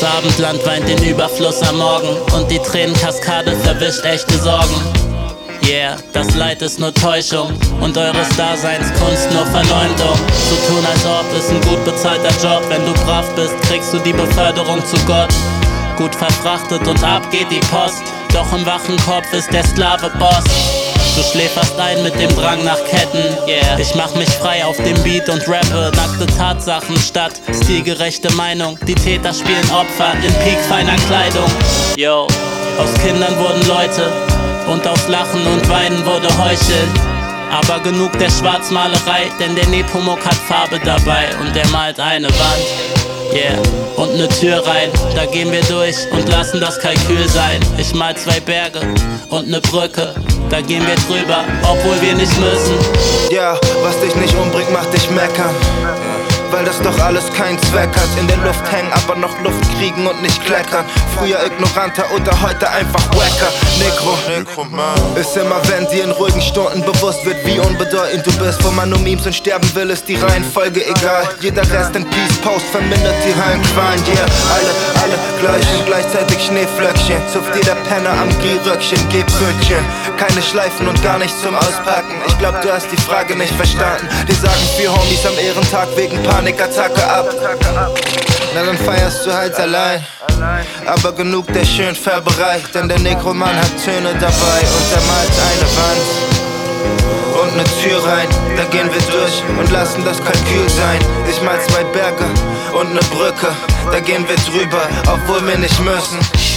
Das Abendland weint den Überfluss am Morgen und die Tränenkaskade verwischt echte Sorgen. Yeah, das Leid ist nur Täuschung und eures Daseinskunst nur Verleumdung. So tun, als ob es ein gut bezahlter Job. Wenn du brav bist, kriegst du die Beförderung zu Gott. Gut verfrachtet und ab geht die Post, doch im wachen Kopf ist der Sklave Boss. Du schläferst ein mit dem Drang nach Ketten, yeah. Ich mach mich frei auf dem Beat und rappe nackte Tatsachen statt stilgerechte Meinung. Die Täter spielen Opfer in piekfeiner Kleidung. Yo, aus Kindern wurden Leute und aus Lachen und Weinen wurde Heucheln. Aber genug der Schwarzmalerei, denn der Nepomuk hat Farbe dabei und der malt eine Wand, yeah, und ne Tür rein. Da gehen wir durch und lassen das Kalkül sein. Ich mal 2 Berge und ne Brücke, da gehen wir drüber, obwohl wir nicht müssen. Ja, was dich nicht umbringt, macht dich meckern, weil das doch alles keinen Zweck hat. In der Luft hängen, aber noch Luft kriegen und nicht klettern. Früher ignoranter oder heute einfach wacker. Negro ist immer, wenn dir in ruhigen Stunden bewusst wird, wie unbedeutend du bist. Wo man nur Memes und sterben will, ist die Reihenfolge egal. Jeder Rest in Peace Post vermindert die Höllenqualen. Yeah, alle gleichen, gleichzeitig Schneeflöckchen. Zupft jeder Penner am Gehröckchen, Gehbrötchen. Keine Schleifen und gar nichts zum Auspacken. Ich glaub, du hast die Frage nicht verstanden. Die sagen 4 Homies am Ehrentag wegen Panikattacke ab. Na dann feierst du halt allein. Aber genug der schönen Färberei, denn der Negroman hat Töne dabei und er malt eine Wand und ne Tür rein. Da gehen wir durch und lassen das Kalkül sein. Ich mal 2 Berge und ne Brücke, da gehen wir drüber, obwohl wir nicht müssen.